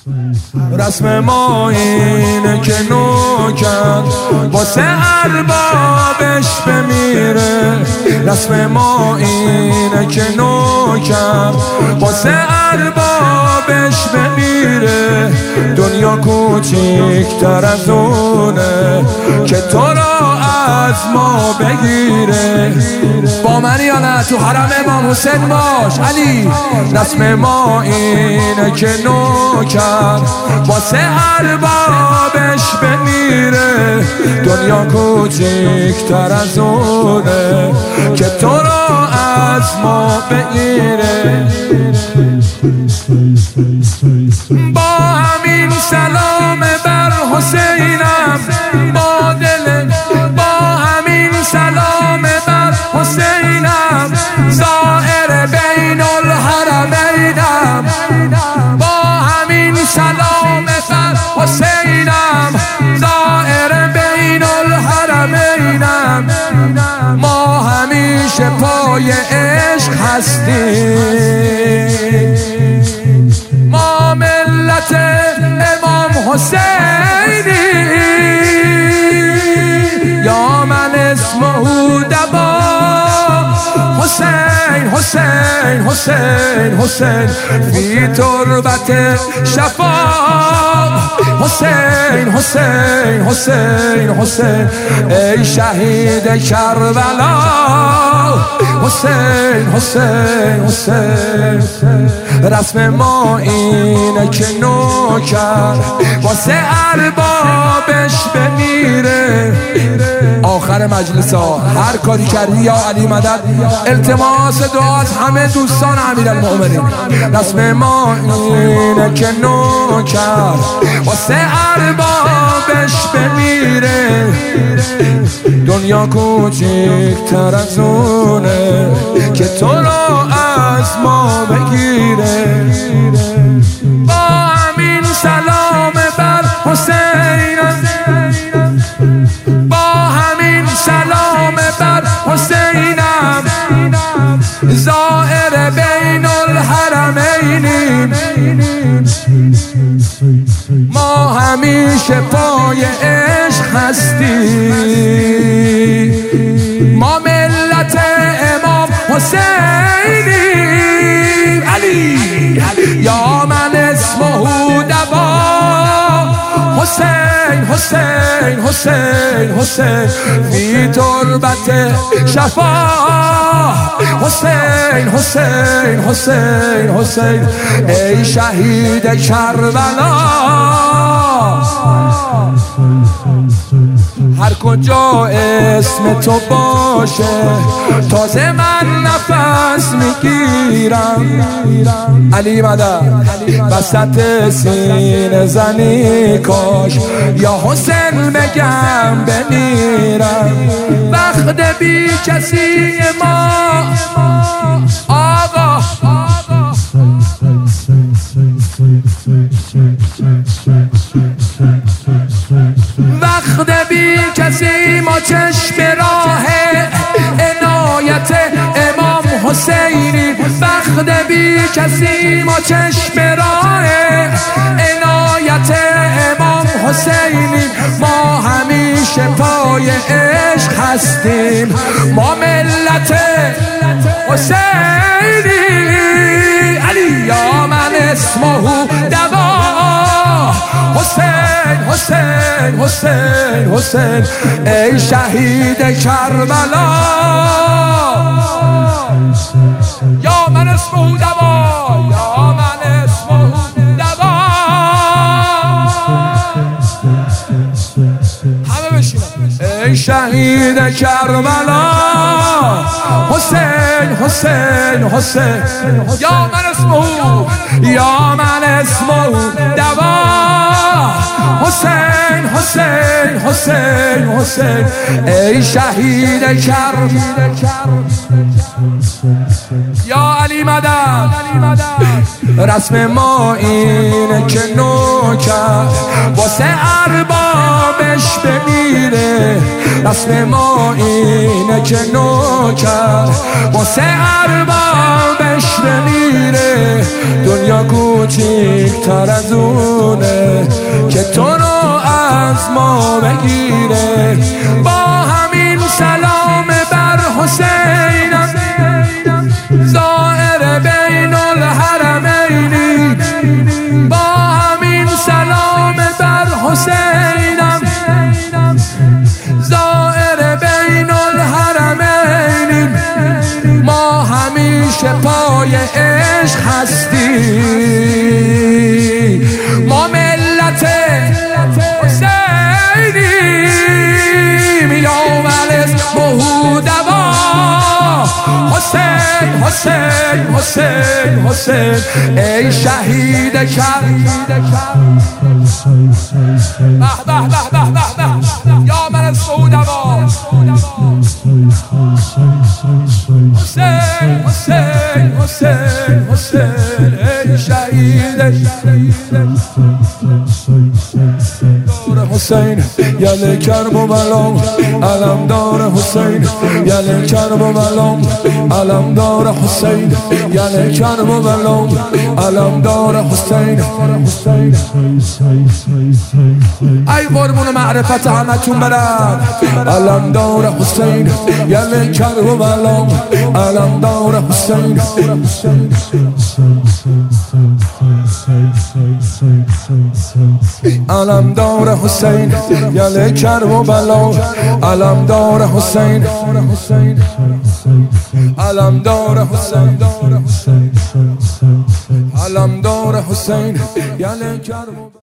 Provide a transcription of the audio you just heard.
رسم ما اینه که نوکر واسه اربابش بمیره. رسم ما اینه که نوکر واسه اربابش بمیره. دنیا کوچیک‌تر از اونه که تو را از ما بگیره. با من یا نه تو حرم امام حسین باش علی. رسم ما اینه که نوکر واسه اربابش بمیره. دنیا کوچیک‌تر از اونه که تو را از ما بگیره. با همین سلام بر حسینم با دل، با همین سلام بر حسینم زائر بین الحرمینم. با همین سلام بر حسینم زائر بین الحرمینم. ما همیشه پای عشق هستیم. ما ملت امام حسینی. یا من اسمه دوا حسین حسین حسین حسین فی تربت شفا. حسین حسین حسین حسین ای شهید کربلا. حسین حسین حسین رسم ما اینه که نوکر واسه اربابش بمیره. آخر مجلس ها هر کاری کردی یا علی مدد التماس دعا از همه دوستان امیرالمؤمنین. رسم ما اینه که نوکر واسه اربابش بمیره. دنیا کوچیک‌تر از اونه که تو را از ما بگیره. با همین سلام بر حسینم، با همین سلام بر حسینم زائر بین الحرمینیم. ما همیشه پای عشق هستیم. ما ملت امام حسینیم. علی یا من اسمه دوا حسین حسین حسین حسین فی تربت شفا. حسین حسین حسین حسین ای شهید کربلا. هر کجا اسم تو باشه تازه من نفس میگیرم. علی مدد وسط سینه زنی کاش یا حسین بگم بمیرم. وقت بی کسی ما آقا وقت بی کسی ما چشم راه عنایت امام حسینی. وقت بی کسی ما چشم راه عنایت امام حسینی. ما همیشه پای عشق هستیم. ما ملت حسینی. علی یا من اسمه دوا حسین حسین حسین حسین ای شهید کربلا. یا من اسمه دوا یا من اسمه دوا. همه بشینم. ای شهید کربلا حسین حسین حسین یا من اسمه یا من اسمه دوا. حسین حسین حسین حسین ای شهید کربلا. یا علی مدد رسم ما اینه که کرد واسه اربابش بمیره. رسم ما اینه که نوکر واسه اربابش بمیره. دنیا کوچیک‌تر از اونه که تو رو از ما بگیره. با همین سلام بر حسینم زائر بین الحرمینی. با همین سلام بر حسینم زائر بین الحرمینی. ما همیشه پای عشق هستیم. ما ملت حسینیم. یا من اسمه دوا حسین حسین حسین حسین ای شهید کر. به به به به به یا من اسمه دوا حسین حسین حسین حسین ای شهید حسین. یل کرب و بلام علمدار حسین. یل کرب و بلام علمدار حسین. یل کرب و بلام علمدار حسین. ای قربون معرفت همتون برد علمدار حسین. یل کرب و بلام علمدار حسین. علمدار حسین. یل کرب و بلا علمدار حسین. علمدار حسین. علمدار حسین. یل کرب